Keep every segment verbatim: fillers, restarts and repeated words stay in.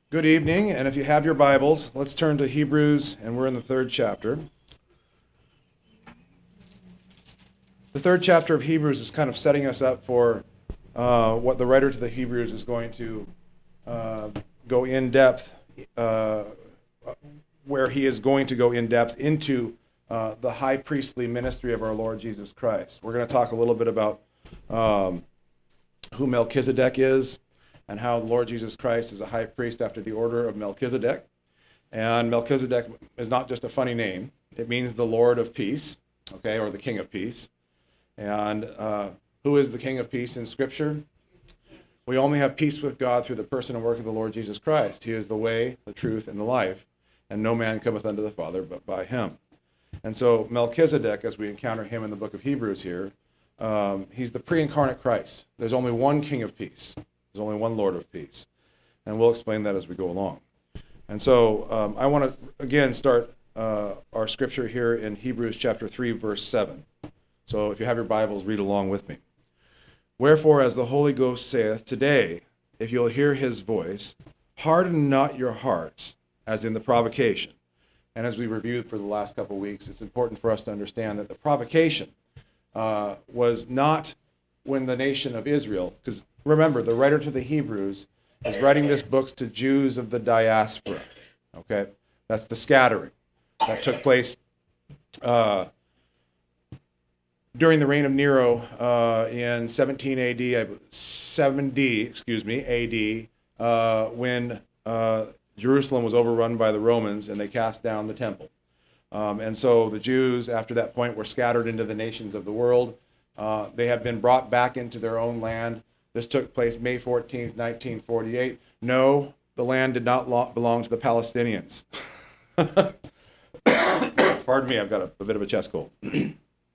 Good evening, and if you have your Bibles, let's turn to Hebrews, and we're in the third chapter. The third chapter of Hebrews is kind of setting us up for uh, what the writer to the Hebrews is going to uh, go in depth, uh, where he is going to go in depth into uh, the high priestly ministry of our Lord Jesus Christ. We're going to talk a little bit about um, who Melchizedek is, and how the Lord Jesus Christ is a high priest after the order of Melchizedek. And Melchizedek is not just a funny name. It means the Lord of peace, okay, or the King of peace. And uh, who is the King of peace in Scripture? We only have peace with God through the person and work of the Lord Jesus Christ. He is the way, the truth, and the life, and no man cometh unto the Father but by him. And so Melchizedek, as we encounter him in the book of Hebrews here, um, he's the pre-incarnate Christ. There's only one King of peace. There's only one Lord of peace. And we'll explain that as we go along. And so um, I want to, again, start uh, our scripture here in Hebrews chapter three, verse seven. So if you have your Bibles, read along with me. Wherefore, as the Holy Ghost saith, today, if you'll hear his voice, harden not your hearts, as in the provocation. And as we reviewed for the last couple of weeks, it's important for us to understand that the provocation uh, was not when the nation of Israel, because remember, the writer to the Hebrews is writing this book to Jews of the diaspora, okay? That's the scattering that took place uh, during the reign of Nero uh, in seventeen A D, seventy, excuse me, A D, uh, when uh, Jerusalem was overrun by the Romans and they cast down the temple. Um, and so the Jews, after that point, were scattered into the nations of the world. Uh, they have been brought back into their own land. This took place May fourteenth, nineteen forty-eight. No, the land did not lo- belong to the Palestinians. Pardon me, I've got a, a bit of a chest cold. The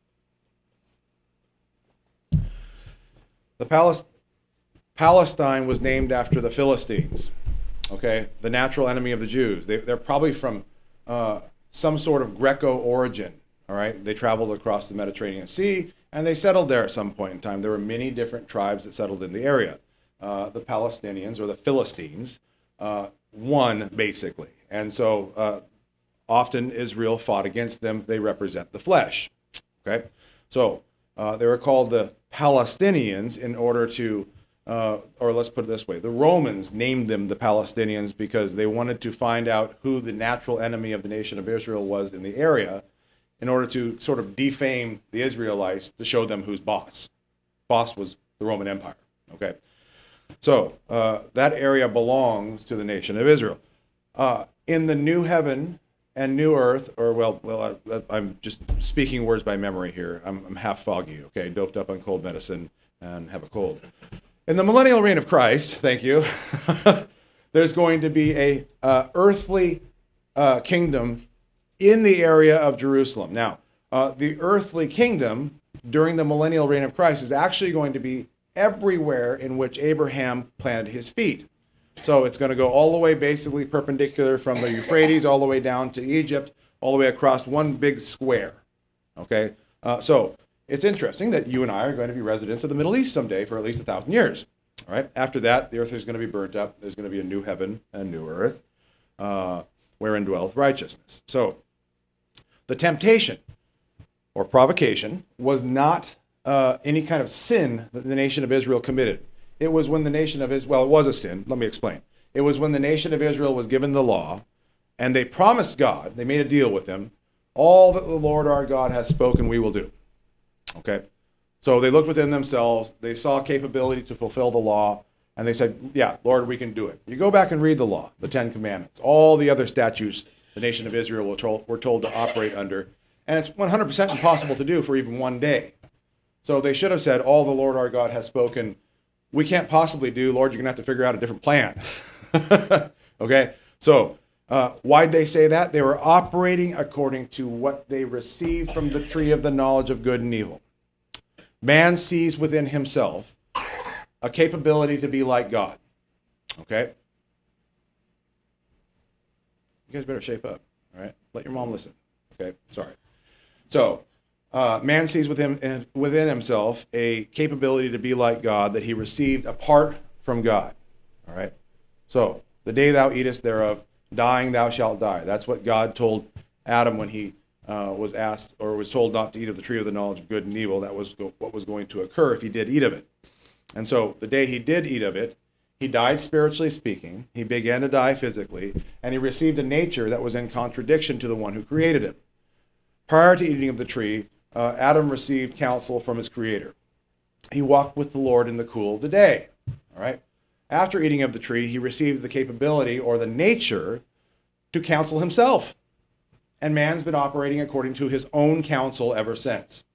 Palis- Palestine was named after the Philistines, okay, the natural enemy of the Jews. They, they're probably from uh, some sort of Greco origin, all right? They traveled across the Mediterranean Sea, and they settled there at some point in time. There were many different tribes that settled in the area. Uh, the Palestinians, or the Philistines, uh, won, basically. And so uh, often Israel fought against them. They represent the flesh, okay? So uh, they were called the Palestinians in order to, uh, or let's put it this way, the Romans named them the Palestinians because they wanted to find out who the natural enemy of the nation of Israel was in the area, in order to sort of defame the Israelites to show them who's boss. Boss was the Roman Empire, okay? So uh, that area belongs to the nation of Israel. Uh, in the new heaven and new earth, or well, well, I, I'm just speaking words by memory here. I'm, I'm half foggy, okay, doped up on cold medicine and have a cold. In the millennial reign of Christ, thank you, there's going to be a uh, earthly uh, kingdom in the area of Jerusalem. Now, uh, the earthly kingdom during the millennial reign of Christ is actually going to be everywhere in which Abraham planted his feet. So it's going to go all the way basically perpendicular from the Euphrates all the way down to Egypt, all the way across one big square. Okay? Uh, so it's interesting that you and I are going to be residents of the Middle East someday for at least a thousand years. All right? After that, the earth is going to be burnt up. There's going to be a new heaven and new earth, uh, wherein dwelleth righteousness. So the temptation or provocation was not uh, any kind of sin that the nation of Israel committed. It was when the nation of Israel, well, it was a sin. Let me explain. It was when the nation of Israel was given the law, and they promised God, they made a deal with him, all that the Lord our God has spoken we will do. Okay? So they looked within themselves, they saw capability to fulfill the law, and they said, yeah, Lord, we can do it. You go back and read the law, the Ten Commandments, all the other statutes the nation of Israel were told, were told to operate under, and it's one hundred percent impossible to do for even one day. So they should have said, all the Lord our God has spoken, we can't possibly do, Lord, you're going to have to figure out a different plan. Okay? So uh, why'd they say that? They were operating according to what they received from the tree of the knowledge of good and evil. Man sees within himself a capability to be like God. Okay? You guys better shape up, all right? Let your mom listen, okay? Sorry. So, uh, man sees within, within himself a capability to be like God that he received apart from God, all right? So, The day thou eatest thereof, dying thou shalt die. That's what God told Adam when he uh, was asked or was told not to eat of the tree of the knowledge of good and evil. That was go- what was going to occur if he did eat of it. And so the day he did eat of it, he died spiritually speaking, he began to die physically, and he received a nature that was in contradiction to the one who created him. Prior to eating of the tree, uh, Adam received counsel from his creator. He walked with the Lord in the cool of the day. All right. After eating of the tree, he received the capability or the nature to counsel himself. And man's been operating according to his own counsel ever since.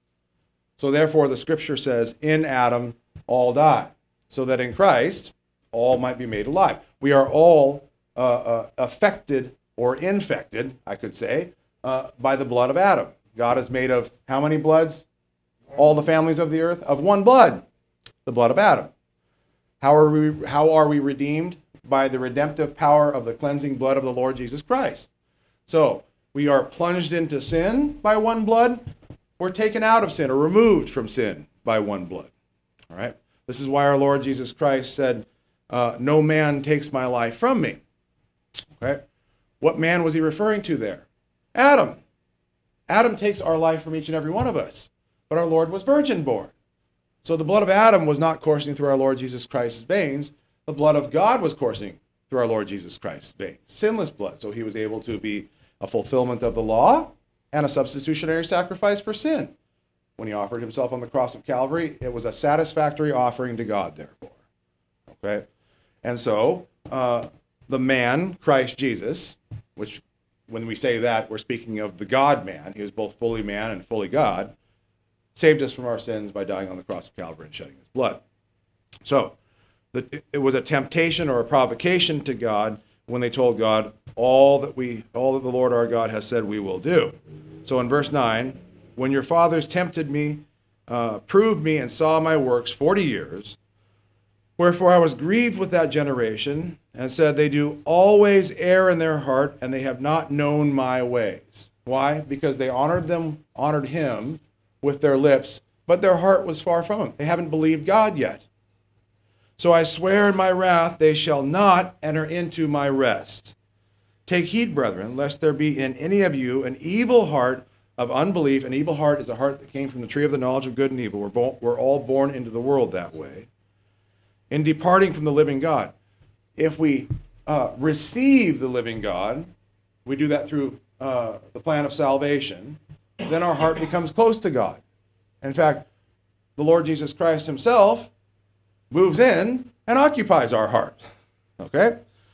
So therefore, the scripture says, in Adam, all die, so that in Christ, all might be made alive. We are all uh, uh, affected or infected, I could say, uh, by the blood of Adam. God is made of how many bloods? All the families of the earth? Of one blood, the blood of Adam. How are we, how are we redeemed? By the redemptive power of the cleansing blood of the Lord Jesus Christ. So, we are plunged into sin by one blood. We're taken out of sin or removed from sin by one blood. All right? This is why our Lord Jesus Christ said, uh, no man takes my life from me. Okay? What man was he referring to there? Adam. Adam takes our life from each and every one of us. But our Lord was virgin born. So the blood of Adam was not coursing through our Lord Jesus Christ's veins. The blood of God was coursing through our Lord Jesus Christ's veins. Sinless blood. So he was able to be a fulfillment of the law and a substitutionary sacrifice for sin. When he offered himself on the cross of Calvary, it was a satisfactory offering to God, therefore. Okay? And so, uh, the man, Christ Jesus, which when we say that, we're speaking of the God-man. He was both fully man and fully God, saved us from our sins by dying on the cross of Calvary and shedding his blood. So, the, it was a temptation or a provocation to God when they told God, all that we, all that the Lord our God has said we will do. So in verse nine, when your fathers tempted me, uh, proved me, and saw my works forty years, wherefore I was grieved with that generation, and said, they do always err in their heart, and they have not known my ways. Why? Because they honored them, honored him with their lips, but their heart was far from him. They haven't believed God yet. So I swear in my wrath, they shall not enter into my rest. Take heed, brethren, lest there be in any of you an evil heart of unbelief. An evil heart is a heart that came from the tree of the knowledge of good and evil. We're, bo- we're all born into the world that way. In departing from the living God. If we uh, receive the living God, we do that through uh, the plan of salvation, then our heart becomes close to God. In fact, the Lord Jesus Christ himself moves in and occupies our heart. Okay?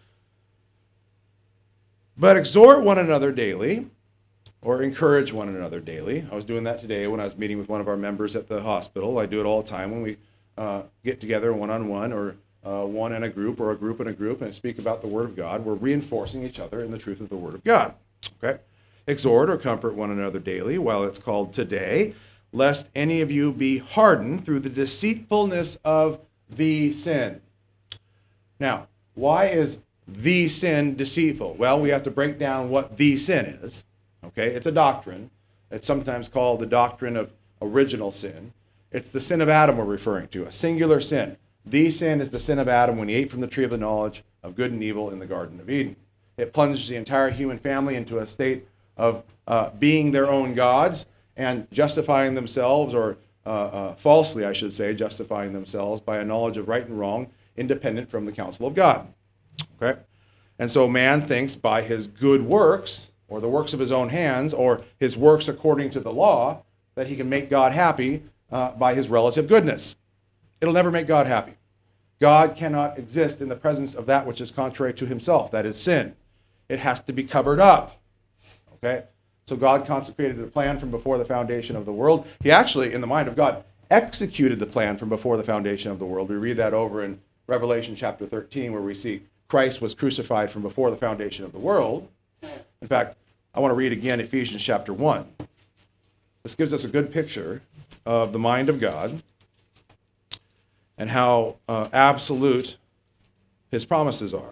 But exhort one another daily, or encourage one another daily. I was doing that today when I was meeting with one of our members at the hospital. I do it all the time when we uh, get together one-on-one, or uh, one in a group, or a group in a group, and speak about the Word of God. We're reinforcing each other in the truth of the Word of God. Okay? Exhort or comfort one another daily, while it's called today, lest any of you be hardened through the deceitfulness of the sin. Now, why is the sin deceitful? Well, we have to break down what the sin is. Okay, it's a doctrine. It's sometimes called the doctrine of original sin. It's the sin of Adam we're referring to, a singular sin. The sin is the sin of Adam when he ate from the tree of the knowledge of good and evil in the Garden of Eden. It plunged the entire human family into a state of uh, being their own gods and justifying themselves, or uh, uh, falsely, I should say, justifying themselves by a knowledge of right and wrong, independent from the counsel of God. Okay? And so man thinks by his good works, or the works of his own hands, or his works according to the law, that he can make God happy uh, by his relative goodness. It'll never make God happy. God cannot exist in the presence of that which is contrary to himself, that is sin. It has to be covered up. Okay? So God consecrated a plan from before the foundation of the world. He actually, in the mind of God, executed the plan from before the foundation of the world. We read that over in Revelation chapter thirteen, where we see Christ was crucified from before the foundation of the world. In fact, I want to read again Ephesians chapter one. This gives us a good picture of the mind of God and how uh, absolute his promises are.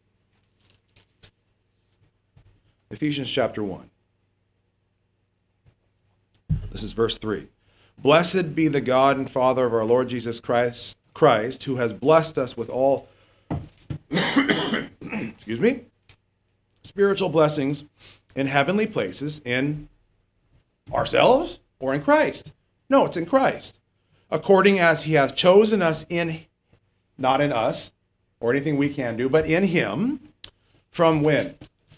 Ephesians chapter one. This is verse three. Blessed be the God and Father of our Lord Jesus Christ, Christ, who has blessed us with all excuse excuse me, spiritual blessings in heavenly places in ourselves or in Christ? No, it's in Christ. According as he hath chosen us in, not in us or anything we can do, but in him. From when?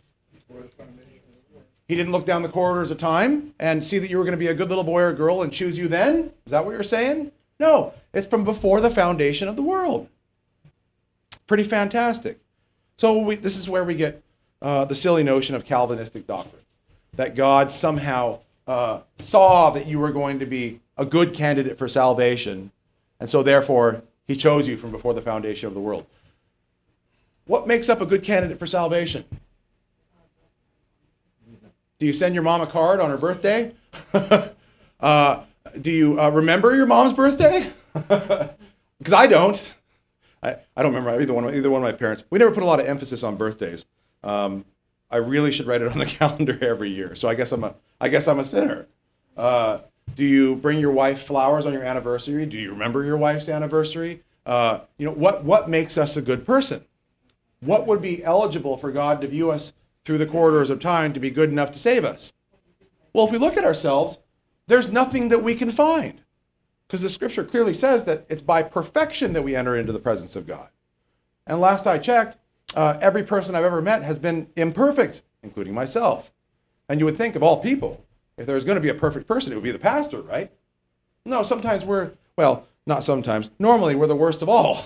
He didn't look down the corridors of time and see that you were going to be a good little boy or girl and choose you then? Is that what you're saying? No, it's from before the foundation of the world. Pretty fantastic. So we, this is where we get uh, the silly notion of Calvinistic doctrine, that God somehow uh, saw that you were going to be a good candidate for salvation, and so therefore he chose you from before the foundation of the world. What makes up a good candidate for salvation? Do you send your mom a card on her birthday? uh, do you uh, remember your mom's birthday? Because I don't. I, I don't remember either one, of, either one of my parents. We never put a lot of emphasis on birthdays. Um, I really should write it on the calendar every year. So I guess I'm a, I guess I'm a sinner. Uh, do you bring your wife flowers on your anniversary? Do you remember your wife's anniversary? Uh, you know, what, what makes us a good person? What would be eligible for God to view us through the corridors of time to be good enough to save us? Well, if we look at ourselves, there's nothing that we can find. Because the scripture clearly says that it's by perfection that we enter into the presence of God. And last I checked, uh, every person I've ever met has been imperfect, including myself. And you would think of all people, if there's going to be a perfect person, it would be the pastor, right? No, sometimes we're, well, not sometimes, normally we're the worst of all.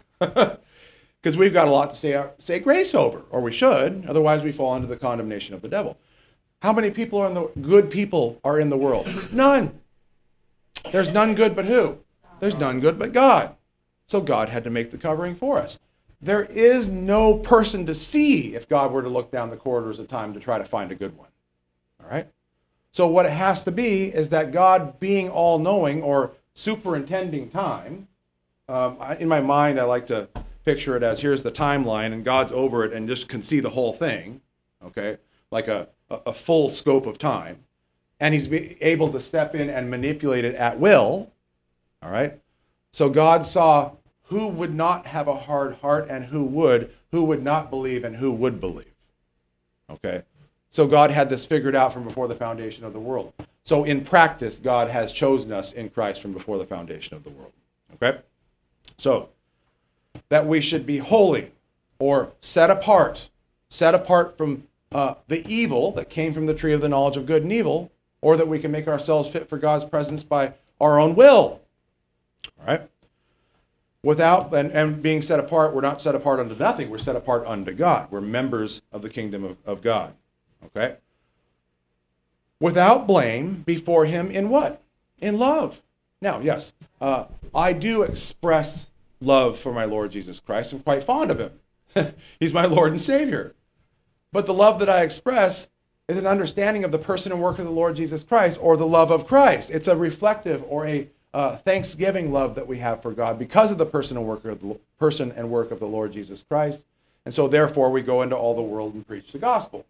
Because we've got a lot to say, say grace over, or we should, otherwise we fall into the condemnation of the devil. How many people are in the, good people are in the world? None. There's none good but who? There's none good but God. So God had to make the covering for us. There is no person to see if God were to look down the corridors of time to try to find a good one. All right? So what it has to be is that God being all-knowing or superintending time, um, I, in my mind I like to picture it as here's the timeline and God's over it and just can see the whole thing, okay? Like a, a, a full scope of time. And he's be able to step in and manipulate it at will, all right? So God saw who would not have a hard heart and who would, who would not believe and who would believe, okay? So God had this figured out from before the foundation of the world. So in practice, God has chosen us in Christ from before the foundation of the world, okay? So that we should be holy or set apart, set apart from uh, the evil that came from the tree of the knowledge of good and evil, or that we can make ourselves fit for God's presence by our own will. All right? Without, and, and being set apart, we're not set apart unto nothing. We're set apart unto God. We're members of the kingdom of, of God. Okay? Without blame before him in what? In love. Now, yes, uh, I do express love for my Lord Jesus Christ. I'm quite fond of him. He's my Lord and Savior. But the love that I express is an understanding of the person and work of the Lord Jesus Christ, or the love of Christ. It's a reflective or a uh, thanksgiving love that we have for God because of the person and work of the person and work of the Lord Jesus Christ. And so therefore we go into all the world and preach the gospel.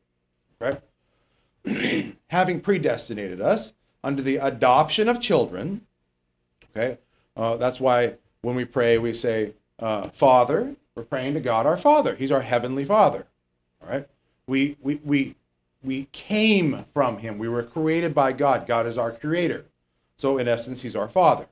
Okay? Having predestinated us unto the adoption of children. Okay? Uh, that's why when we pray we say, uh, Father, we're praying to God our Father. He's our heavenly Father. All right? We we we We came from him. We were created by God. God is our creator. So in essence, he's our Father.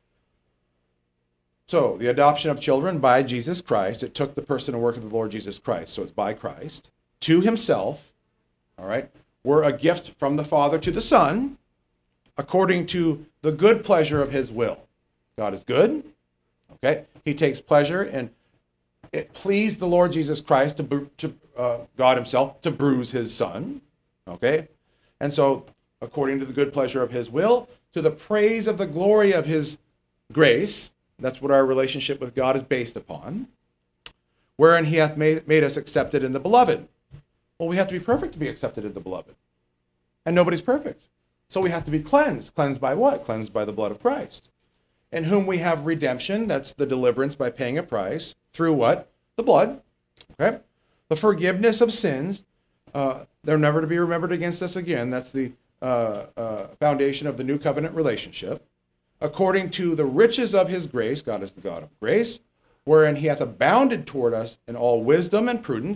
So the adoption of children by Jesus Christ, it took the person and work of the Lord Jesus Christ. So it's by Christ to himself. All right. We're a gift from the Father to the Son according to the good pleasure of his will. God is good. Okay. He takes pleasure, and it pleased the Lord Jesus Christ to, to uh, God himself to bruise his Son, okay? And so, according to the good pleasure of his will, to the praise of the glory of his grace, that's what our relationship with God is based upon, wherein he hath made, made us accepted in the beloved. Well, we have to be perfect to be accepted in the beloved. And nobody's perfect. So we have to be cleansed. Cleansed by what? Cleansed by the blood of Christ. In whom we have redemption, that's the deliverance by paying a price, through what? The blood, okay? The forgiveness of sins, uh, they're never to be remembered against us again. That's the uh, uh, foundation of the new covenant relationship. According to the riches of his grace, God is the God of grace, wherein he hath abounded toward us in all wisdom and prudence,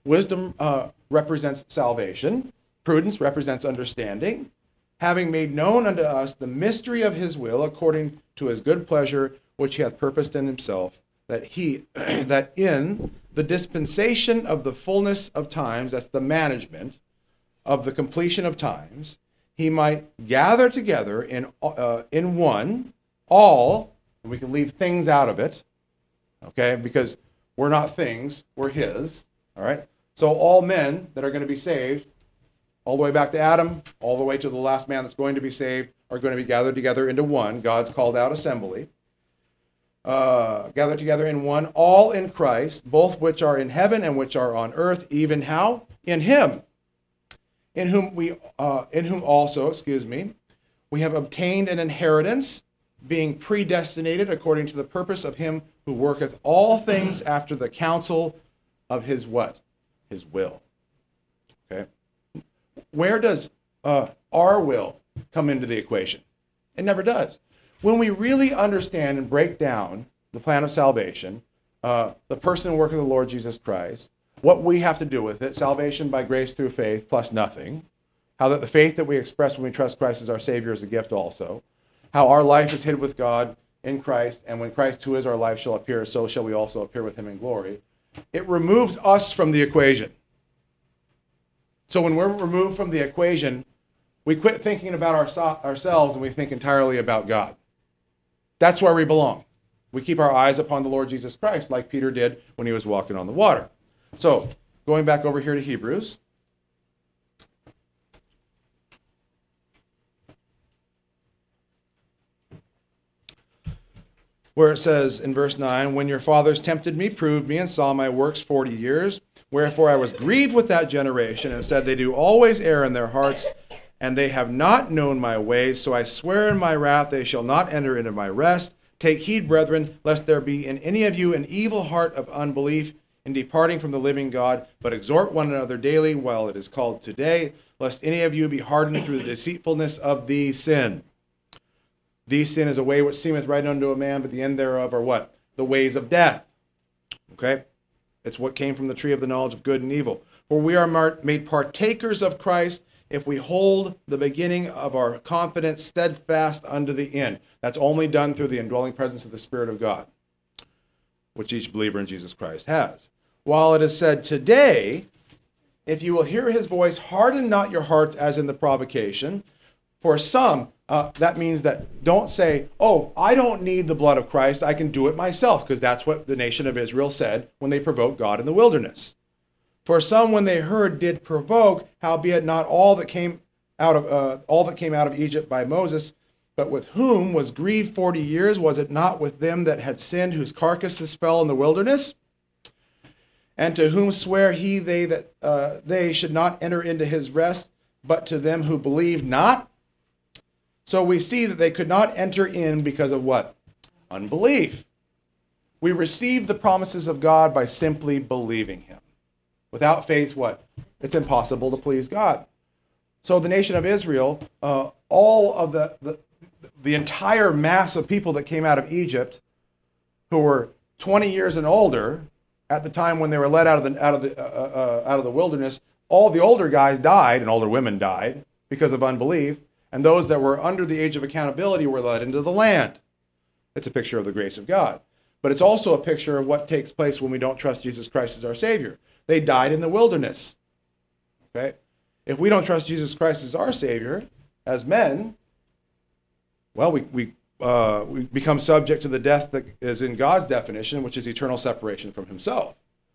Wisdom uh, represents salvation. Prudence represents understanding. Having made known unto us the mystery of his will, according to his good pleasure, which he hath purposed in himself, that he, that in the dispensation of the fullness of times, that's the management of the completion of times, he might gather together in uh, in one all, and we can leave things out of it, okay, because we're not things, we're his, all right? So all men that are going to be saved, all the way back to Adam, all the way to the last man that's going to be saved, are going to be gathered together into one, God's called out assembly, uh, gathered together in one, all in Christ, both which are in heaven and which are on earth, even how? In him, in whom we, uh, in whom also, excuse me, we have obtained an inheritance, being predestinated according to the purpose of him who worketh all things after the counsel of his what? His will. Okay? Where does uh, our will come into the equation? It never does. When we really understand and break down the plan of salvation, uh, the person and work of the Lord Jesus Christ, what we have to do with it, salvation by grace through faith plus nothing, how that the faith that we express when we trust Christ as our Savior is a gift also, how our life is hid with God in Christ, and when Christ who is our life shall appear, so shall we also appear with him in glory. It removes us from the equation. So when we're removed from the equation, we quit thinking about our, ourselves and we think entirely about God. That's where we belong. We keep our eyes upon the Lord Jesus Christ, like Peter did when he was walking on the water. So, going back over here to Hebrews. Where it says in verse nine, when your fathers tempted me, proved me, and saw my works forty years, wherefore I was grieved with that generation, and said, they do always err in their hearts, and they have not known my ways. So I swear in my wrath, they shall not enter into my rest. Take heed, brethren, lest there be in any of you an evil heart of unbelief in departing from the living God, but exhort one another daily while it is called today, lest any of you be hardened through the deceitfulness of the sin. The sin is a way which seemeth right unto a man, but the end thereof are what? The ways of death. Okay? It's what came from the tree of the knowledge of good and evil. For we are made partakers of Christ if we hold the beginning of our confidence steadfast unto the end. That's only done through the indwelling presence of the Spirit of God, which each believer in Jesus Christ has. While it is said today, if you will hear his voice, harden not your hearts as in the provocation. For some, uh, that means that don't say, oh, I don't need the blood of Christ, I can do it myself, because that's what the nation of Israel said when they provoked God in the wilderness. For some, when they heard, did provoke, howbeit not all that came out of uh, all that came out of Egypt by Moses, but with whom was grieved forty years, was it not with them that had sinned, whose carcasses fell in the wilderness? And to whom sware he they that uh, they should not enter into his rest, but to them who believed not? So we see that they could not enter in because of what? Unbelief. We receive the promises of God by simply believing him. Without faith, what? It's impossible to please God. So the nation of Israel, uh, all of the, the the entire mass of people that came out of Egypt, who were twenty years and older at the time when they were led out of the out of the uh, uh, out of the wilderness, all the older guys died and older women died because of unbelief, and those that were under the age of accountability were led into the land. It's a picture of the grace of God, but it's also a picture of what takes place when we don't trust Jesus Christ as our Savior. They died in the wilderness. Okay? If we don't trust Jesus Christ as our Savior, as men, well, we we uh, we become subject to the death that is in God's definition, which is eternal separation from himself.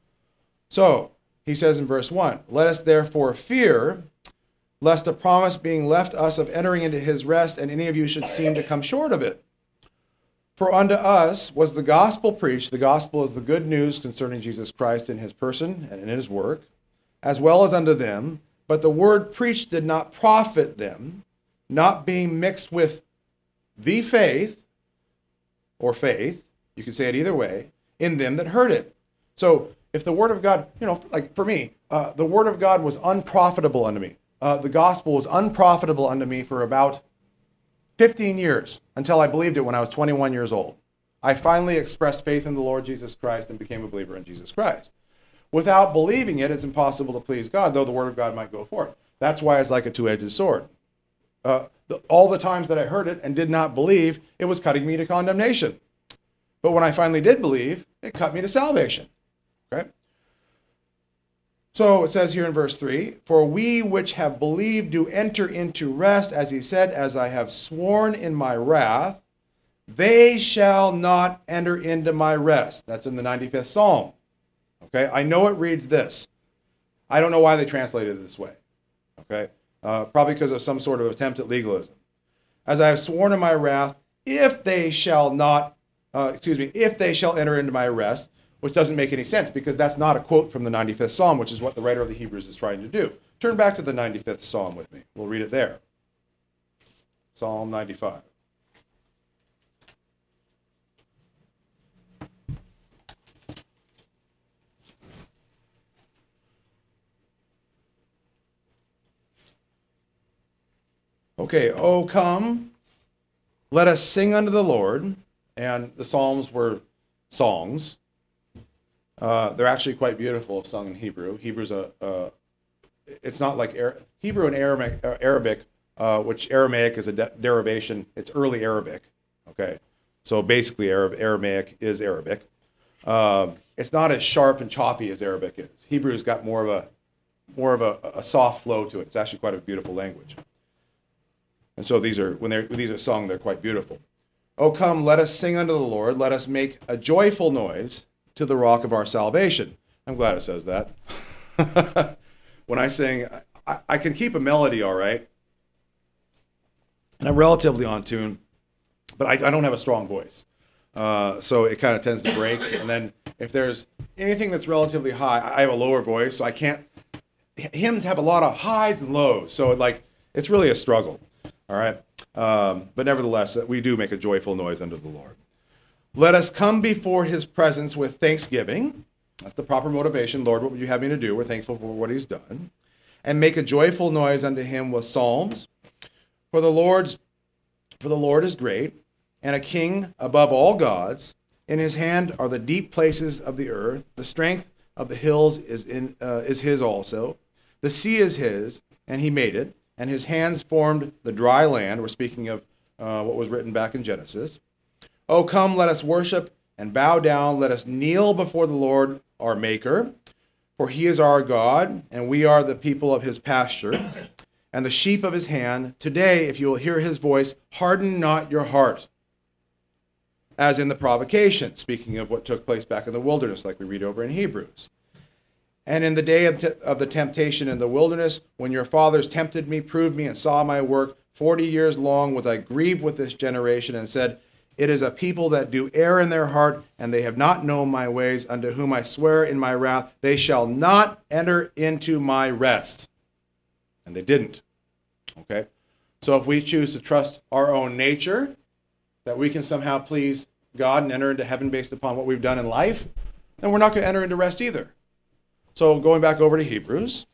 So, he says in verse one, let us therefore fear, lest a promise being left us of entering into his rest, and any of you should seem to come short of it. For unto us was the gospel preached. The gospel is the good news concerning Jesus Christ in his person and in his work, as well as unto them. But the word preached did not profit them, not being mixed with the faith, or faith, you can say it either way, in them that heard it. So if the word of God, you know, like for me, uh, the word of God was unprofitable unto me. Uh, the gospel was unprofitable unto me for about fifteen years, until I believed it when I was twenty-one years old. I finally expressed faith in the Lord Jesus Christ and became a believer in Jesus Christ. without believing it, it's impossible to please God, though the word of God might go forth. That's why it's like a two-edged sword. Uh, the, all the times that I heard it and did not believe, it was cutting me to condemnation. But when I finally did believe, it cut me to salvation. Okay? So it says here in verse three, for we which have believed do enter into rest, as he said, as I have sworn in my wrath, they shall not enter into my rest. That's in the ninety-fifth Psalm. Okay, I know it reads this. I don't know why they translated it this way. Okay, uh, probably because of some sort of attempt at legalism. As I have sworn in my wrath, if they shall not, uh, excuse me, if they shall enter into my rest, which doesn't make any sense because that's not a quote from the ninety-fifth Psalm, which is what the writer of the Hebrews is trying to do. Turn back to the ninety-fifth Psalm with me. We'll read it there. Psalm ninety-five. Okay, oh come, let us sing unto the Lord. And the Psalms were songs. Uh, they're actually quite beautiful, sung in Hebrew. Hebrew's a, uh, it's not like Ara- Hebrew and Aramaic, uh, Arabic, uh, which Aramaic is a de- derivation. It's early Arabic. Okay, so basically Arab, Aramaic is Arabic. Um, it's not as sharp and choppy as Arabic is. Hebrew's got more of a more of a, a soft flow to it. It's actually quite a beautiful language. And so these are, when they're these are sung, they're quite beautiful. Oh, come, let us sing unto the Lord. Let us make a joyful noise to the rock of our salvation. I'm glad it says that. When I sing, I, I can keep a melody all right. And I'm relatively on tune, but I, I don't have a strong voice. Uh, so it kind of tends to break. And then if there's anything that's relatively high, I have a lower voice, so I can't. Hymns have a lot of highs and lows. So it, like, it's really a struggle. All right. Um, but nevertheless, we do make a joyful noise unto the Lord. Let us come before his presence with thanksgiving. That's the proper motivation. Lord, what would you have me to do? We're thankful for what he's done. And make a joyful noise unto him with psalms. For the Lord's, for the Lord is great, and a king above all gods. In his hand are the deep places of the earth. The strength of the hills is in uh, is his also. The sea is his, and he made it. And his hands formed the dry land. We're speaking of uh, what was written back in Genesis. Oh, come, let us worship and bow down. Let us kneel before the Lord, our Maker. For he is our God, and we are the people of his pasture, and the sheep of his hand. Today, if you will hear his voice, harden not your heart. As in the provocation, speaking of what took place back in the wilderness, like we read over in Hebrews. And in the day of, te- of the temptation in the wilderness, when your fathers tempted me, proved me, and saw my work, forty years long was I grieved with this generation, and said, it is a people that do err in their heart, and they have not known my ways, unto whom I swear in my wrath, they shall not enter into my rest. And they didn't. Okay? So if we choose to trust our own nature, that we can somehow please God and enter into heaven based upon what we've done in life, then we're not going to enter into rest either. So going back over to Hebrews.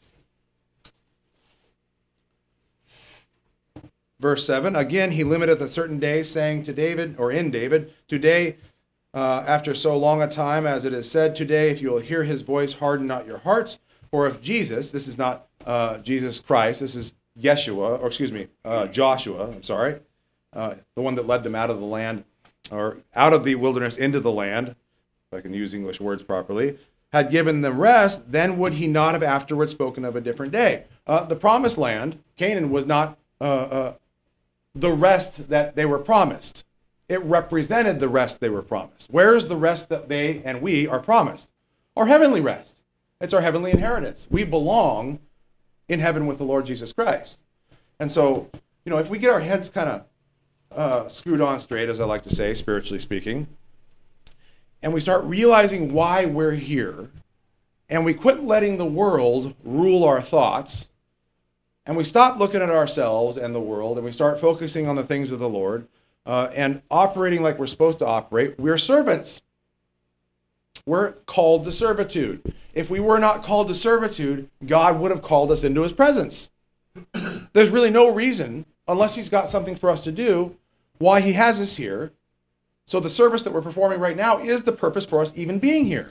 Verse seven, again, he limiteth a certain day, saying to David, or in David, today, uh, after so long a time, as it is said, today, if you will hear his voice, harden not your hearts. For if Jesus, this is not uh, Jesus Christ, this is Yeshua, or excuse me, uh, Joshua, I'm sorry, uh, the one that led them out of the land, or out of the wilderness into the land, if I can use English words properly, had given them rest, then would he not have afterwards spoken of a different day? Uh, the promised land, Canaan, was not uh, uh, the rest that they were promised. It represented the rest they were promised. Where is the rest that they and we are promised? Our heavenly rest. It's our heavenly inheritance. We belong in heaven with the Lord Jesus Christ. And so, you know, if we get our heads kind of uh, screwed on straight, as I like to say, spiritually speaking, and we start realizing why we're here, and we quit letting the world rule our thoughts, and we stop looking at ourselves and the world, and we start focusing on the things of the Lord, uh, and operating like we're supposed to operate, we're servants. We're called to servitude. If we were not called to servitude, God would have called us into his presence. There's really no reason, unless he's got something for us to do, why he has us here. So the service that we're performing right now is the purpose for us even being here.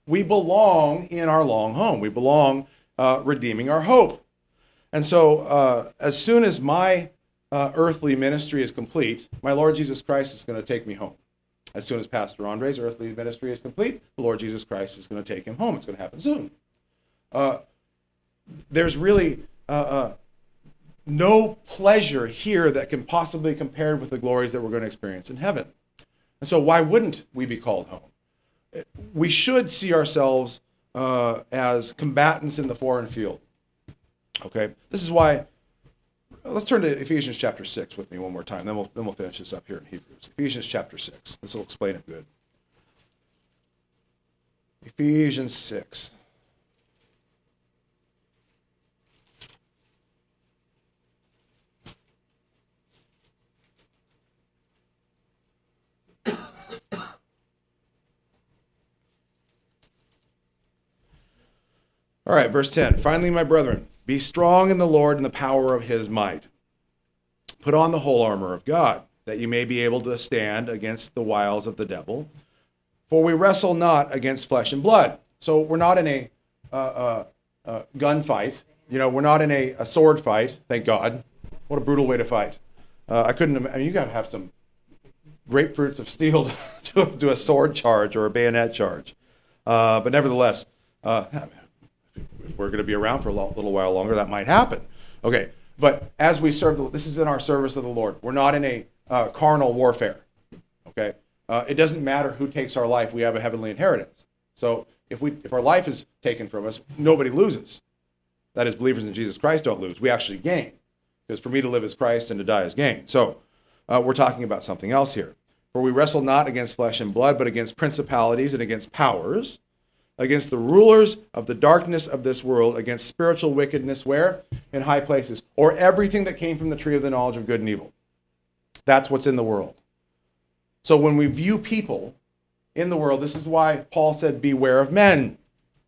We belong in our long home. We belong uh, redeeming our hope. And so uh, as soon as my uh, earthly ministry is complete, my Lord Jesus Christ is going to take me home. As soon as Pastor Andre's earthly ministry is complete, the Lord Jesus Christ is going to take him home. It's going to happen soon. Uh, there's really uh, uh, no pleasure here that can possibly be compared with the glories that we're going to experience in heaven. And so why wouldn't we be called home? We should see ourselves uh, as combatants in the foreign field. Okay, this is why, let's turn to Ephesians chapter six with me one more time, then we'll, then we'll finish this up here in Hebrews. Ephesians chapter six, this will explain it good. Ephesians six. All right, verse ten. Finally, my brethren, be strong in the Lord and the power of his might. Put on the whole armor of God, that you may be able to stand against the wiles of the devil. For we wrestle not against flesh and blood. So we're not in a uh, uh, uh, gunfight. You know, we're not in a, a sword fight, thank God. What a brutal way to fight. Uh, I couldn't, I mean, you got to have some grapefruits of steel to do a sword charge or a bayonet charge. Uh, but nevertheless, uh, if we're going to be around for a little while longer, that might happen. Okay, but as we serve, the, this is in our service of the Lord. We're not in a uh, carnal warfare. Okay, uh, it doesn't matter who takes our life. We have a heavenly inheritance. So if we if our life is taken from us, nobody loses. That is, believers in Jesus Christ don't lose. We actually gain. Because for me to live is Christ and to die is gain. So uh, we're talking about something else here. For we wrestle not against flesh and blood, but against principalities and against powers, against the rulers of the darkness of this world, against spiritual wickedness, where? In high places. Or everything that came from the tree of the knowledge of good and evil. That's what's in the world. So when we view people in the world, this is why Paul said, beware of men.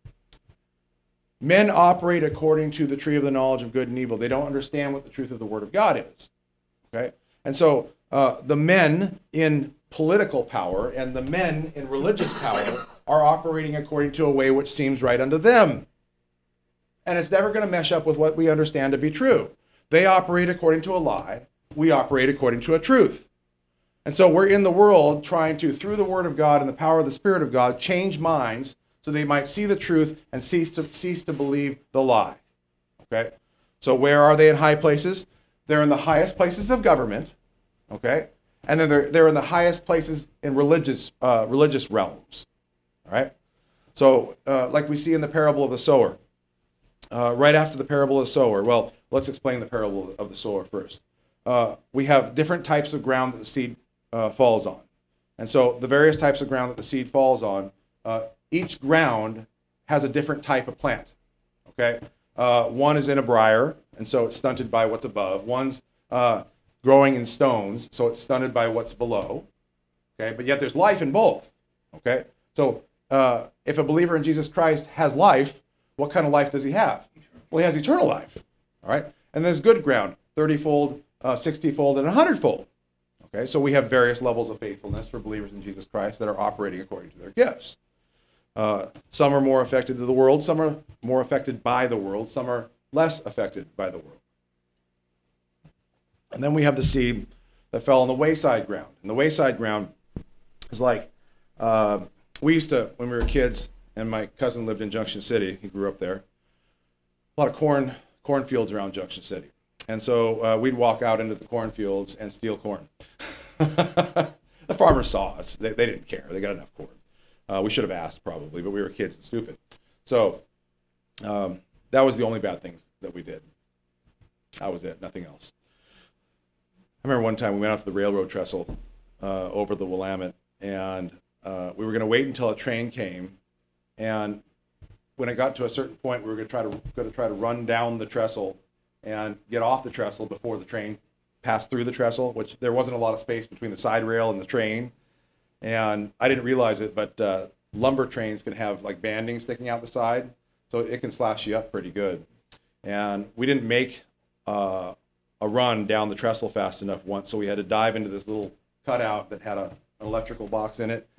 Men operate according to the tree of the knowledge of good and evil. They don't understand what the truth of the Word of God is. Okay? And so uh, the men in political power and the men in religious power are operating according to a way which seems right unto them. And it's never going to mesh up with what we understand to be true. They operate according to a lie. We operate according to a truth. And so we're in the world trying to, through the Word of God and the power of the Spirit of God, change minds so they might see the truth and cease to, cease to believe the lie. Okay? So where are they in high places? They're in the highest places of government. Okay? And then they're, they're in the highest places in religious, uh, religious realms. All right? So, uh, like we see in the parable of the sower, uh, right after the parable of the sower, well, let's explain the parable of the sower first. Uh, we have different types of ground that the seed uh, falls on. And so the various types of ground that the seed falls on, uh, each ground has a different type of plant. Okay? Uh, one is in a briar, and so it's stunted by what's above. One's uh, growing in stones, so it's stunted by what's below. Okay? But yet there's life in both. Okay? So Uh, if a believer in Jesus Christ has life, what kind of life does he have? Well, he has eternal life. All right? And there's good ground, thirty-fold, uh, sixty-fold, and one hundred-fold. Okay? So we have various levels of faithfulness for believers in Jesus Christ that are operating according to their gifts. Uh, some are more affected to the world. Some are more affected by the world. Some are less affected by the world. And then we have the seed that fell on the wayside ground. And the wayside ground is like... Uh, We used to, when we were kids, and my cousin lived in Junction City, he grew up there, a lot of corn cornfields around Junction City. And so uh, we'd walk out into the cornfields and steal corn. The farmers saw us. They, they didn't care. They got enough corn. Uh, we should have asked, probably, but we were kids and stupid. So um, that was the only bad things that we did. That was it, nothing else. I remember one time we went out to the railroad trestle uh, over the Willamette, and Uh, we were going to wait until a train came, and when it got to a certain point, we were going to try to going to try to run down the trestle and get off the trestle before the train passed through the trestle, which there wasn't a lot of space between the side rail and the train. And I didn't realize it, but uh, lumber trains can have like banding sticking out the side, so it can slash you up pretty good. And we didn't make uh, a run down the trestle fast enough once, so we had to dive into this little cutout that had a an electrical box in it,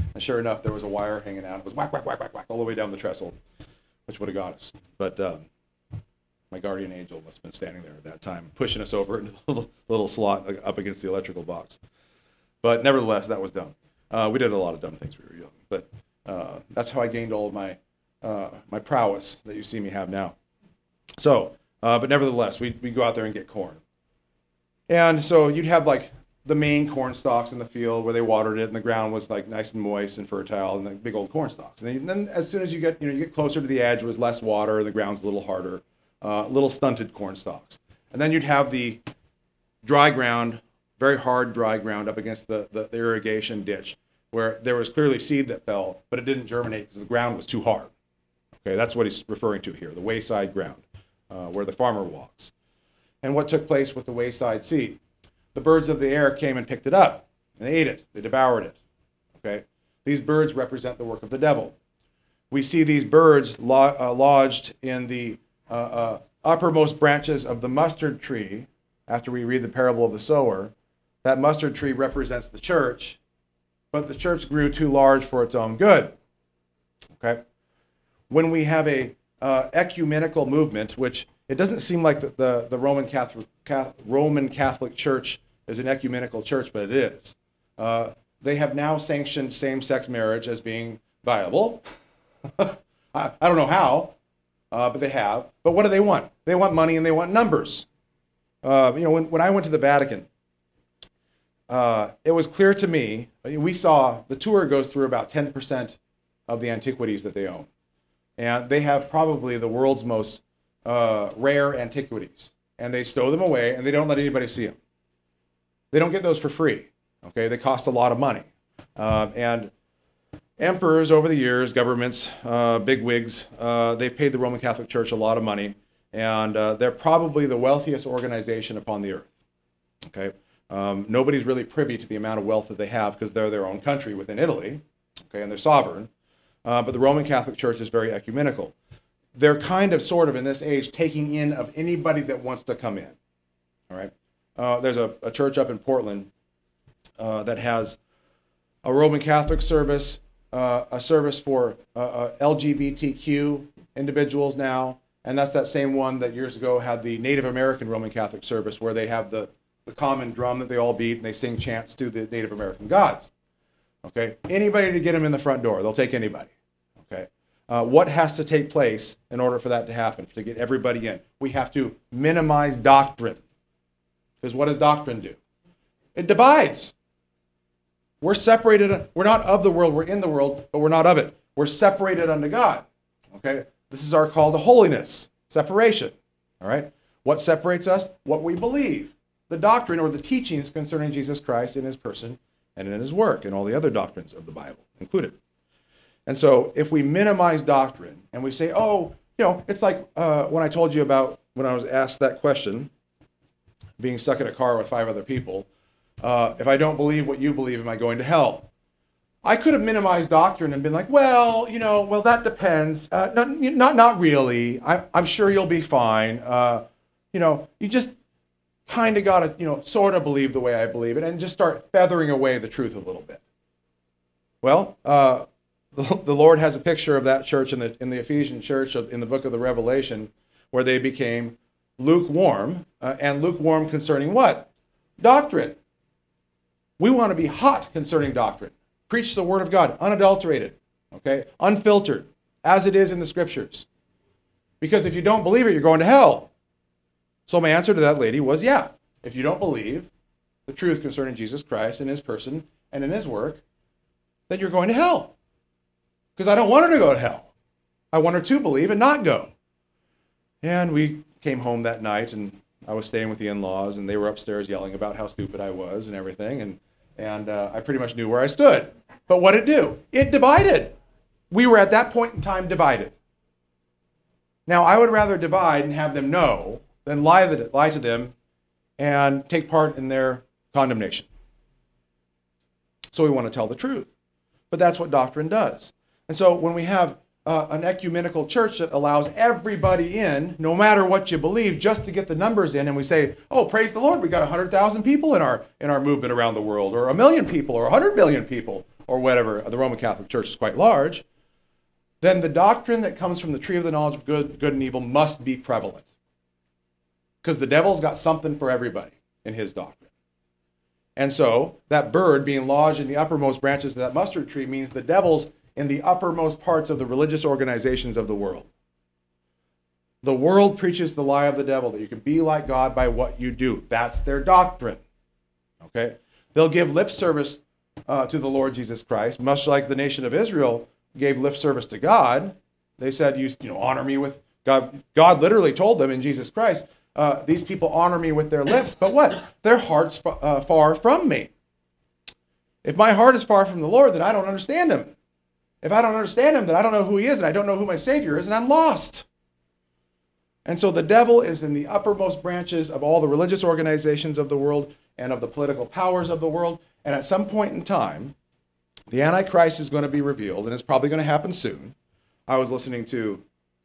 And sure enough, there was a wire hanging out. It was whack, whack, whack, whack, whack, all the way down the trestle, which would have got us. But um, my guardian angel must have been standing there at that time, pushing us over into the little, little slot up against the electrical box. But nevertheless, that was dumb. Uh, we did a lot of dumb things when we were young. But uh, that's how I gained all of my, uh, my prowess that you see me have now. So, uh, but nevertheless, we we go out there and get corn. And so you'd have like the main corn stalks in the field where they watered it and the ground was like nice and moist and fertile and the big old corn stalks. And then, then as soon as you get, you know, you get closer to the edge, it was less water, the ground's a little harder, uh, little stunted corn stalks. And then you'd have the dry ground, very hard dry ground up against the, the, the irrigation ditch where there was clearly seed that fell, but it didn't germinate because the ground was too hard. Okay, that's what he's referring to here, the wayside ground, uh, where the farmer walks. And what took place with the wayside seed? The birds of the air came and picked it up, and they ate it, they devoured it. Okay, these birds represent the work of the devil. We see these birds lo- uh, lodged in the uh, uh, uppermost branches of the mustard tree. After we read the parable of the sower, that mustard tree represents the church, but the church grew too large for its own good. Okay, when we have a uh, ecumenical movement, which it doesn't seem like the, the, the Roman Catholic, Catholic Roman Catholic Church is an ecumenical church, but it is. Uh, they have now sanctioned same-sex marriage as being viable. I, I don't know how, uh, but they have. But what do they want? They want money and they want numbers. Uh, you know, when, when I went to the Vatican, uh, it was clear to me, we saw the tour goes through about ten percent of the antiquities that they own. And they have probably the world's most Uh, rare antiquities, and they stow them away and they don't let anybody see them. They don't get those for free. Okay, they cost a lot of money. Uh, and emperors over the years, governments, uh, big wigs, uh, they've paid the Roman Catholic Church a lot of money, and uh, they're probably the wealthiest organization upon the earth. Okay, um, nobody's really privy to the amount of wealth that they have because they're their own country within Italy. Okay, and they're sovereign. Uh, but the Roman Catholic Church is very ecumenical. They're kind of, sort of, in this age, taking in of anybody that wants to come in. All right. Uh, there's a, a church up in Portland uh, that has a Roman Catholic service, uh, a service for uh, uh, L G B T Q individuals now, and that's that same one that years ago had the Native American Roman Catholic service where they have the, the common drum that they all beat and they sing chants to the Native American gods. Okay. Anybody to get them in the front door. They'll take anybody. Okay. Uh, what has to take place in order for that to happen, to get everybody in? We have to minimize doctrine. Because what does doctrine do? It divides. We're separated. We're not of the world. We're in the world, but we're not of it. We're separated unto God. Okay? This is our call to holiness, separation. All right? What separates us? What we believe. The doctrine or the teachings concerning Jesus Christ in his person and in his work, and all the other doctrines of the Bible included. And so if we minimize doctrine and we say, oh, you know, it's like uh, when I told you about when I was asked that question, being stuck in a car with five other people, uh, if I don't believe what you believe, am I going to hell? I could have minimized doctrine and been like, well, you know, well, that depends. Uh, not, not, not really. I, I'm sure you'll be fine. Uh, you know, you just kind of got to, you know, sort of believe the way I believe it and just start feathering away the truth a little bit. Well, uh, the Lord has a picture of that church in the in the Ephesian church in the book of the Revelation, where they became lukewarm, uh, and lukewarm concerning what? Doctrine. We want to be hot concerning doctrine. Preach the word of God, unadulterated, okay, unfiltered, as it is in the scriptures. Because if you don't believe it, you're going to hell. So my answer to that lady was, yeah, if you don't believe the truth concerning Jesus Christ and his person and in his work, then you're going to hell. Because I don't want her to go to hell. I want her to believe and not go. And we came home that night, and I was staying with the in-laws, and they were upstairs yelling about how stupid I was and everything, and, and uh, I pretty much knew where I stood. But what did it do? It divided. We were at that point in time divided. Now, I would rather divide and have them know than lie, lie to them and take part in their condemnation. So we want to tell the truth. But that's what doctrine does. And so when we have uh, an ecumenical church that allows everybody in, no matter what you believe, just to get the numbers in, and we say, oh, praise the Lord, we got one hundred thousand people in our in our movement around the world, or a million people, or one hundred million people. or whatever, the Roman Catholic Church is quite large, then the doctrine that comes from the tree of the knowledge of good, good and evil must be prevalent. Because the devil's got something for everybody in his doctrine. And so that bird being lodged in the uppermost branches of that mustard tree means the devil's in the uppermost parts of the religious organizations of the world. The world preaches the lie of the devil, that you can be like God by what you do. That's their doctrine. Okay? They'll give lip service uh, to the Lord Jesus Christ, much like the nation of Israel gave lip service to God. They said, you, you know, honor me with God. God literally told them in Jesus Christ, uh, these people honor me with their lips, but what? Their heart's uh, far from me. If my heart is far from the Lord, then I don't understand him. If I don't understand him, then I don't know who he is, and I don't know who my Savior is, and I'm lost. And so the devil is in the uppermost branches of all the religious organizations of the world and of the political powers of the world. And at some point in time, the Antichrist is going to be revealed, and it's probably going to happen soon. I was listening to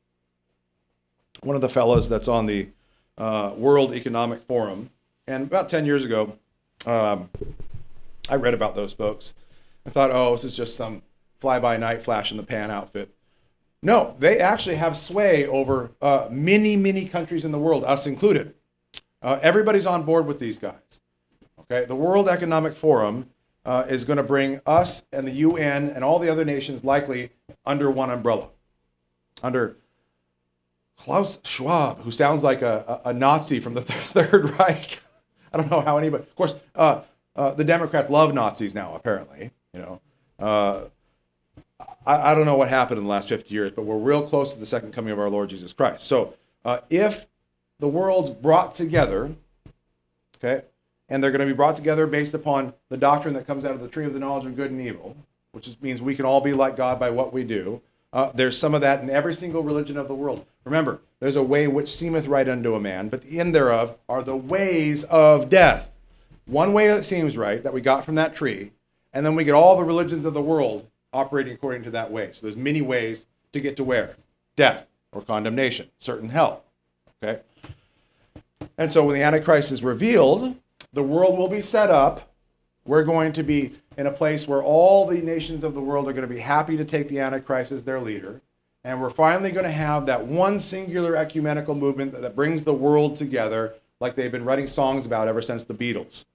one of the fellows that's on the uh, World Economic Forum, and about ten years ago, um, I read about those folks. I thought, oh, this is just some fly-by-night, flash-in-the-pan outfit. No, they actually have sway over uh, many, many countries in the world, us included. Uh, everybody's on board with these guys. Okay, the World Economic Forum uh, is going to bring us and the U N and all the other nations likely under one umbrella, under Klaus Schwab, who sounds like a, a, a Nazi from the Third Reich. I don't know how anybody. Of course, uh, uh, the Democrats love Nazis now. Apparently, you know. Uh, I, I don't know what happened in the last fifty years, but we're real close to the second coming of our Lord Jesus Christ. So, uh, if the world's brought together, okay, and they're going to be brought together based upon the doctrine that comes out of the tree of the knowledge of good and evil, which is, means we can all be like God by what we do. Uh, there's some of that in every single religion of the world. Remember, there's a way which seemeth right unto a man, but the end thereof are the ways of death. One way that seems right, that we got from that tree, and then we get all the religions of the world operating according to that way. So there's many ways to get to where? Death or condemnation, certain hell. Okay? And so when the Antichrist is revealed, the world will be set up. We're going to be in a place where all the nations of the world are going to be happy to take the Antichrist as their leader. And we're finally going to have that one singular ecumenical movement that, that brings the world together, like they've been writing songs about ever since the Beatles.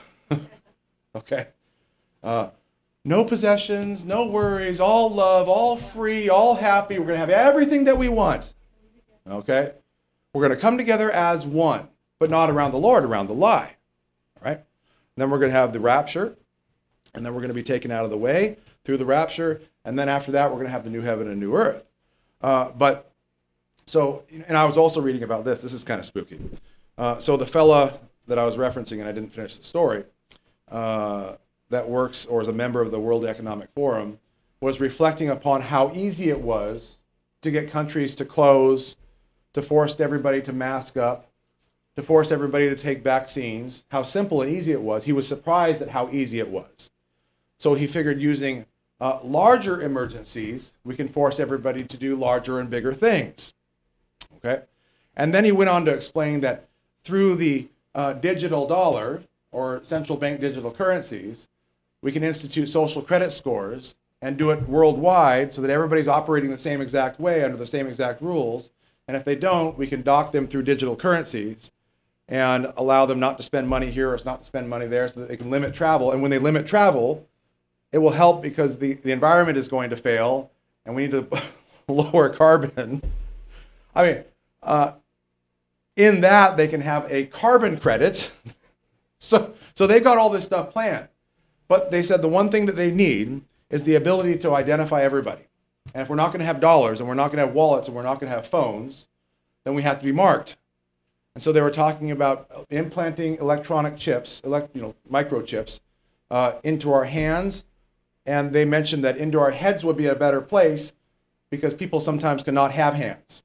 Okay? Uh, no possessions, no worries, all love, all free, all happy. We're going to have everything that we want. Okay? We're going to come together as one, but not around the Lord, around the lie. All right? And then we're going to have the rapture, and then we're going to be taken out of the way through the rapture, and then after that, we're going to have the new heaven and new earth. Uh, but, so, and I was also reading about this. This is kind of spooky. Uh, so the fella that I was referencing, and I didn't finish the story, uh, that works or is a member of the World Economic Forum, was reflecting upon how easy it was to get countries to close, to force everybody to mask up, to force everybody to take vaccines, how simple and easy it was. He was surprised at how easy it was. So he figured using uh, larger emergencies, we can force everybody to do larger and bigger things. Okay? And then he went on to explain that through the uh, digital dollar, or central bank digital currencies, we can institute social credit scores and do it worldwide so that everybody's operating the same exact way under the same exact rules. And if they don't, we can dock them through digital currencies and allow them not to spend money here or not to spend money there so that they can limit travel. And when they limit travel, it will help because the, the environment is going to fail and we need to lower carbon. I mean, uh, in that they can have a carbon credit. So, so they've got all this stuff planned. But they said the one thing that they need is the ability to identify everybody. And if we're not going to have dollars, and we're not going to have wallets, and we're not going to have phones, then we have to be marked. And so they were talking about implanting electronic chips, elect, you know, microchips, uh, into our hands. And they mentioned that into our heads would be a better place because people sometimes cannot have hands.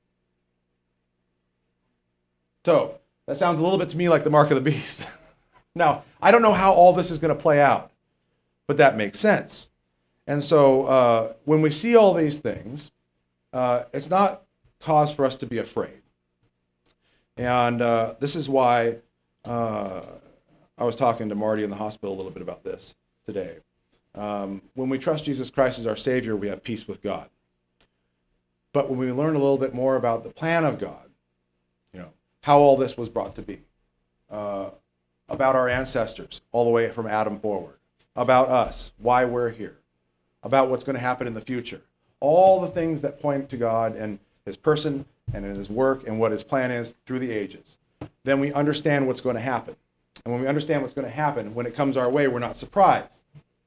So that sounds a little bit to me like the mark of the beast. Now, I don't know how all this is going to play out, but that makes sense. And so uh, when we see all these things, uh, it's not cause for us to be afraid. And uh, this is why uh, I was talking to Marty in the hospital a little bit about this today. Um, when we trust Jesus Christ as our Savior, we have peace with God. But when we learn a little bit more about the plan of God, you know, how all this was brought to be, uh, about our ancestors, all the way from Adam forward, about us, why we're here, about what's going to happen in the future, all the things that point to God and his person and in his work and what his plan is through the ages, then we understand what's going to happen. And when we understand what's going to happen, when it comes our way, we're not surprised.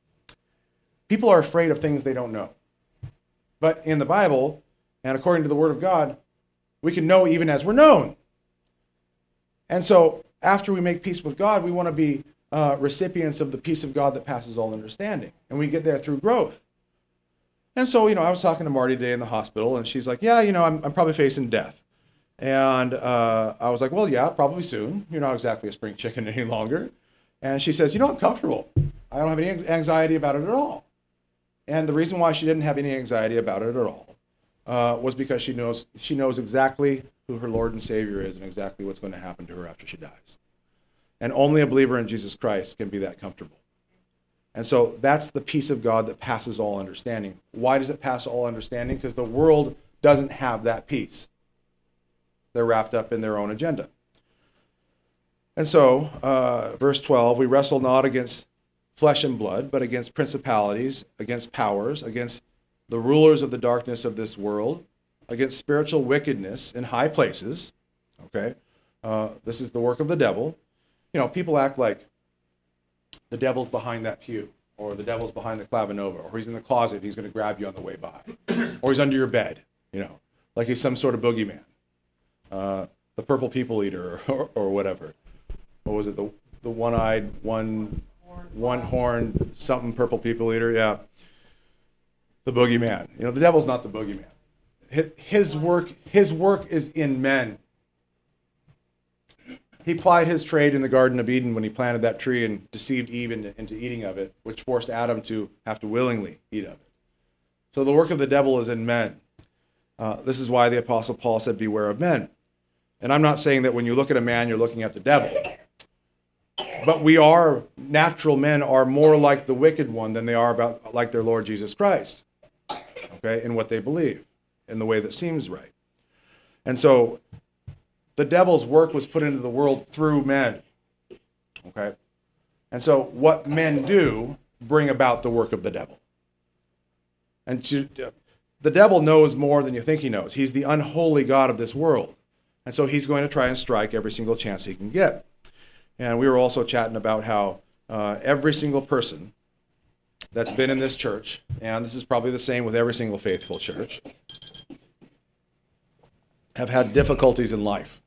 People are afraid of things they don't know. But in the Bible, and according to the Word of God, we can know even as we're known. And so after we make peace with God, we want to be uh, recipients of the peace of God that passes all understanding. And we get there through growth. And so, you know, I was talking to Marty today in the hospital, and she's like, yeah, you know, I'm, I'm probably facing death. And uh, I was like, well, yeah, probably soon. You're not exactly a spring chicken any longer. And she says, you know, I'm comfortable. I don't have any anxiety about it at all. And the reason why she didn't have any anxiety about it at all uh, was because she knows she knows exactly who her Lord and Savior is and exactly what's going to happen to her after she dies. And only a believer in Jesus Christ can be that comfortable. And so that's the peace of God that passes all understanding. Why does it pass all understanding? Because the world doesn't have that peace. They're wrapped up in their own agenda. And so, uh, verse twelve, we wrestle not against flesh and blood, but against principalities, against powers, against the rulers of the darkness of this world, against spiritual wickedness in high places. Okay? Uh, this is the work of the devil. You know, people act like the devil's behind that pew, or the devil's behind the clavinova, or he's in the closet, he's going to grab you on the way by, or he's under your bed, you know, like he's some sort of boogeyman. Uh, the purple people eater, or, or whatever. What was it? The the one-eyed, one, one-horned, something purple people eater? Yeah. The boogeyman. You know, the devil's not the boogeyman. His, his work, his work is in men. He plied his trade in the Garden of Eden when he planted that tree and deceived Eve into, into eating of it, which forced Adam to have to willingly eat of it. So the work of the devil is in men. Uh, this is why the Apostle Paul said, beware of men. And I'm not saying that when you look at a man, you're looking at the devil. But we are, natural men are more like the wicked one than they are about like their Lord Jesus Christ. Okay, in what they believe, in the way that seems right. And so the devil's work was put into the world through men. Okay? And so what men do bring about the work of the devil. And to, uh, the devil knows more than you think he knows. He's the unholy god of this world. And so he's going to try and strike every single chance he can get. And we were also chatting about how uh, every single person that's been in this church, and this is probably the same with every single faithful church, have had difficulties in life.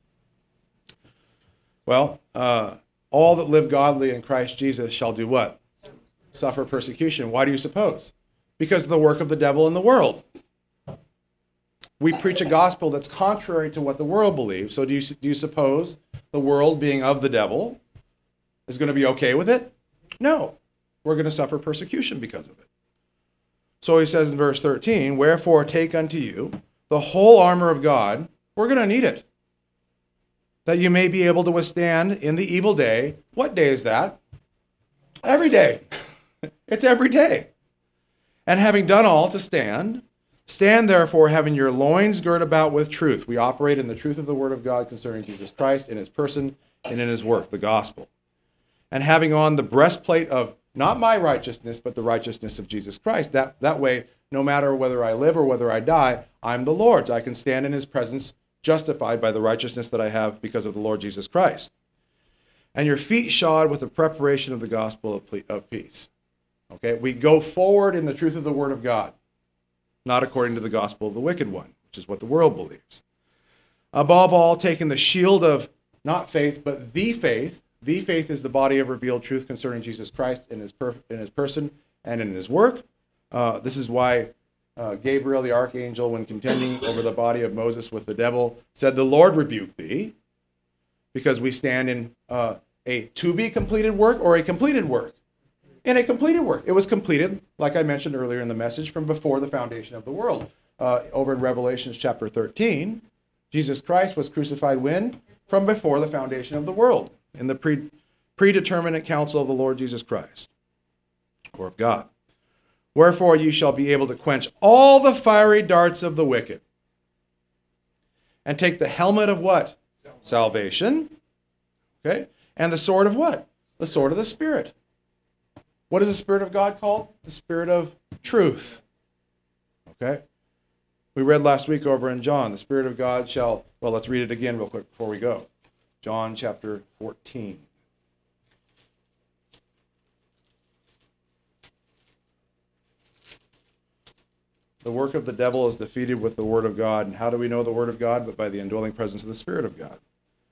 Well, uh, all that live godly in Christ Jesus shall do what? Suffer persecution. Why do you suppose? Because of the work of the devil in the world. We preach a gospel that's contrary to what the world believes. So do you, do you suppose the world, being of the devil, is going to be okay with it? No. We're going to suffer persecution because of it. So he says in verse thirteen, wherefore take unto you the whole armor of God. We're going to need it, that you may be able to withstand in the evil day. What day is that? Every day. It's every day. And having done all to stand, stand therefore having your loins girt about with truth. We operate in the truth of the word of God concerning Jesus Christ in his person and in his work, the gospel. And having on the breastplate of not my righteousness, but the righteousness of Jesus Christ. That, that way, no matter whether I live or whether I die, I'm the Lord's. I can stand in his presence justified by the righteousness that I have because of the Lord Jesus Christ. And your feet shod with the preparation of the gospel of, ple- of peace. Okay, we go forward in the truth of the word of God, not according to the gospel of the wicked one, which is what the world believes. Above all, taking the shield of not faith, but the faith. The faith is the body of revealed truth concerning Jesus Christ in his, per- in his person and in his work. Uh, this is why uh, Gabriel, the archangel, when contending over the body of Moses with the devil, said, the Lord rebuke thee, because we stand in uh, a to-be completed work or a completed work. In a completed work. It was completed, like I mentioned earlier in the message, from before the foundation of the world. Uh, over in Revelation chapter thirteen, Jesus Christ was crucified when? From before the foundation of the world, in the pre- predeterminate counsel of the Lord Jesus Christ, or of God. Wherefore you shall be able to quench all the fiery darts of the wicked. And take the helmet of what? Salvation. Okay? And the sword of what? The sword of the Spirit. What is the Spirit of God called? The Spirit of truth. Okay? We read last week over in John, the Spirit of God shall, well, let's read it again real quick before we go. John chapter fourteen. The work of the devil is defeated with the word of God. And how do we know the word of God? But by the indwelling presence of the Spirit of God.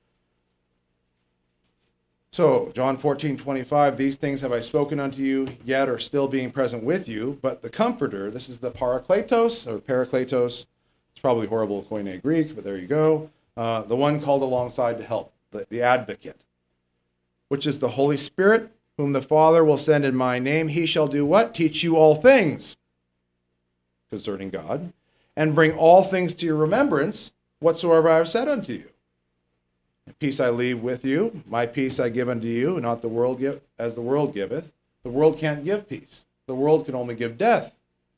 So, John fourteen twenty-five, these things have I spoken unto you, yet are still being present with you. But the Comforter, this is the Parakletos, or Parakletos. It's probably horrible Koine Greek, but there you go. Uh, the one called alongside to help, the, the advocate, which is the Holy Spirit, whom the Father will send in my name. He shall do what? Teach you all things concerning God, and bring all things to your remembrance, whatsoever I have said unto you. Peace I leave with you, my peace I give unto you, not the world give, as the world giveth. The world can't give peace. The world can only give death.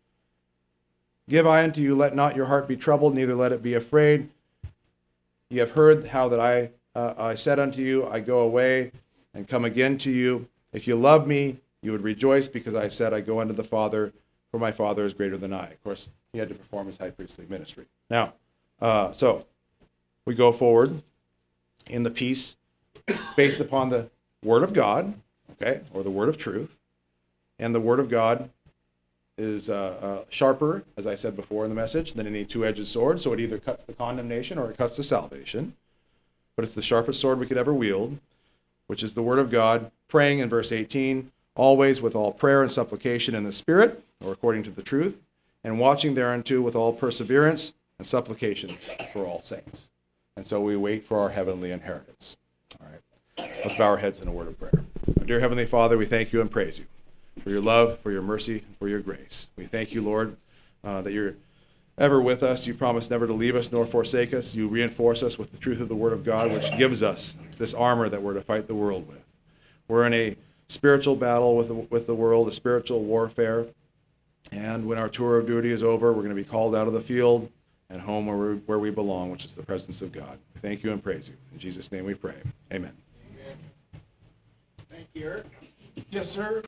Give I unto you, let not your heart be troubled, neither let it be afraid. Ye have heard how that I uh, I said unto you, I go away and come again to you. If you love me, you would rejoice, because I said, I go unto the Father, for my Father is greater than I. Of course, he had to perform his high priestly ministry. Now, uh, so we go forward in the peace based upon the Word of God, okay, or the Word of truth. And the Word of God is uh, uh, sharper, as I said before in the message, than any two-edged sword. So it either cuts the condemnation or it cuts the salvation. But it's the sharpest sword we could ever wield, which is the Word of God, praying in verse eighteen, always with all prayer and supplication in the Spirit, or according to the truth, and watching thereunto with all perseverance and supplication for all saints. And so we wait for our heavenly inheritance. All right. Let's bow our heads in a word of prayer. Our dear Heavenly Father, we thank you and praise you for your love, for your mercy, and for your grace. We thank you, Lord, uh, that you're ever with us. You promise never to leave us nor forsake us. You reinforce us with the truth of the Word of God, which gives us this armor that we're to fight the world with. We're in a spiritual battle with the, with the world, a spiritual warfare. And when our tour of duty is over, we're going to be called out of the field and home where we, where we belong, which is the presence of God. We thank you and praise you. In Jesus' name we pray. Amen. Amen. Thank you, Eric. Yes, sir.